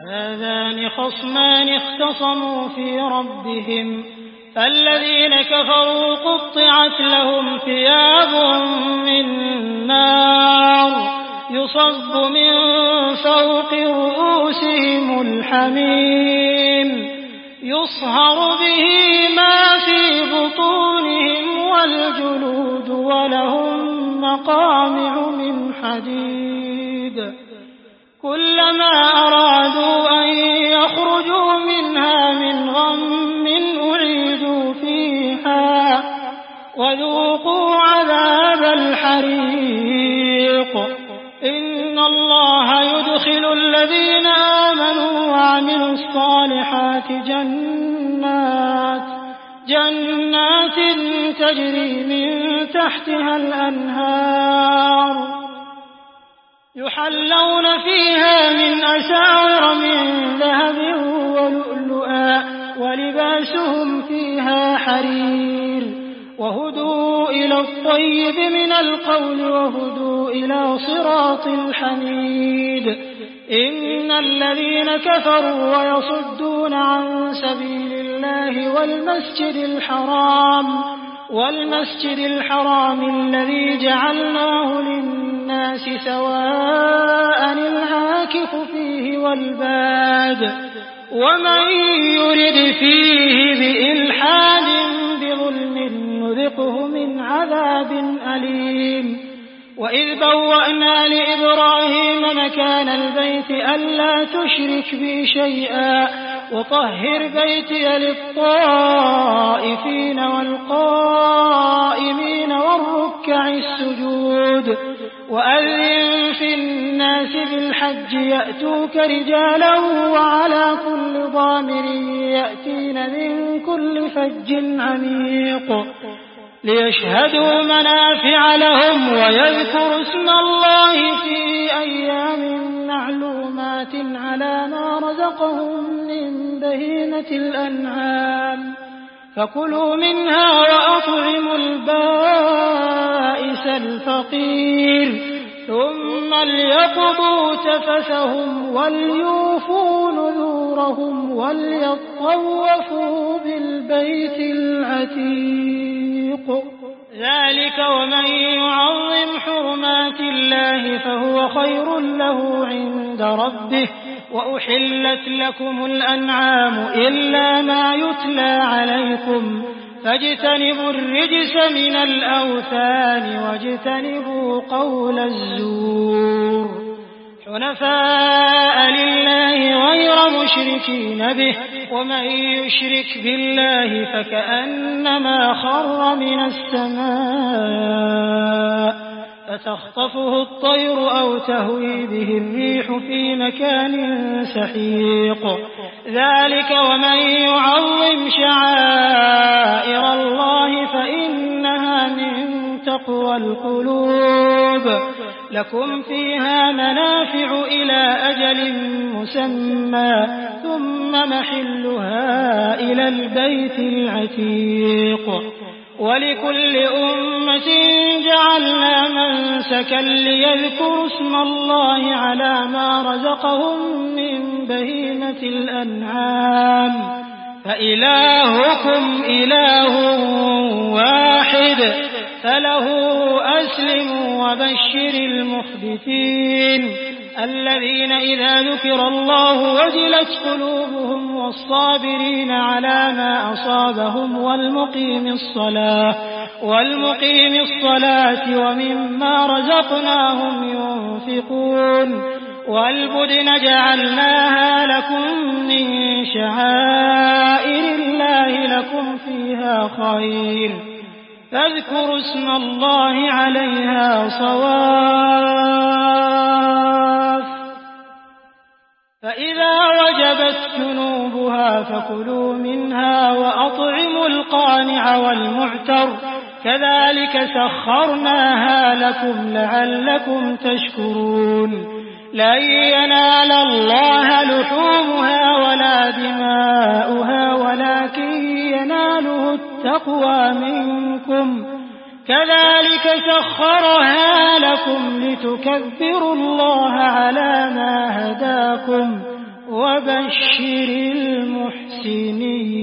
هذان خصمان اختصموا في ربهم فالذين كفروا قطعت لهم ثياب من نار يصب من فوق رؤوسهم الحميم يصهر به ما في بطونهم والجلود ولهم مقامع من حديد كلما أرادوا أن يخرجوا منها من غم أعيدوا فيها وذوقوا عذاب الحريق إن الله يدخل الذين آمنوا وعملوا الصالحات جنات تجري من تحتها الأنهار يحلون فيها من أساور من ذهب ولؤلؤا ولباسهم فيها حرير وهدوا إلى الطيب من القول وهدوا إلى صراط الحميد إن الذين كفروا ويصدون عن سبيل الله والمسجد الحرام الذي جعلناه للناس سواء العاكف فيه والباد ومن يرد فيه بإلحاد بظلم نذقه من عذاب أليم وإذ بوأنا لإبراهيم مكان البيت ألا تشرك بي شيئا وطهر بيتي للطائفين والقائمين والركع السجود وأذن في الناس بالحج يأتوك رجالا وعلى كل ضامر يأتين من كل فج عميق ليشهدوا منافع لهم ويذكروا اسم الله في أيام معلومات على ما رزقهم من بهيمة الأنعام فكلوا منها وأطعموا البائس الفقير ثم ليقضوا تفثهم وليوفوا نذورهم وليطوفوا بالبيت العتيق ذلك ومن يعظم حرمات الله فهو خير له عند ربه وأحلت لكم الأنعام إلا ما يتلى عليكم فاجتنبوا الرجس من الأوثان واجتنبوا قول الزور حنفاء لله غير مشركين به ومن يشرك بالله فكأنما خر من السماء فتخطفه الطير أو تهوي به الريح في مكان سحيق ذلك ومن يعظم شعائر الله فإنها من تقوى القلوب لكم فيها منافع إلى أجل مسمى ثم محلها إلى البيت العتيق ولكل أمة جعلنا منسكا ليذكروا اسم الله على ما رزقهم من بهيمة الأنعام فإلهكم إله واحد فله أسلموا وبشر المخبتين الذين إذا ذكر الله وجلت قلوبهم والصابرين على ما أصابهم والمقيم الصلاة ومما رزقناهم ينفقون والبدن جعلناها لكم من شعائر الله لكم فيها خير فاذكروا اسم الله عليها صواف فإذا وجبت جنوبها فكلوا منها وأطعموا القانع والمعتر كذلك سخرناها لكم لعلكم تشكرون لن ينال الله لحومها ولا دماؤها ولكن يناله التقوى منكم كذلك سخرها لكم لتكبروا الله على ما هداكم وبشر المحسنين.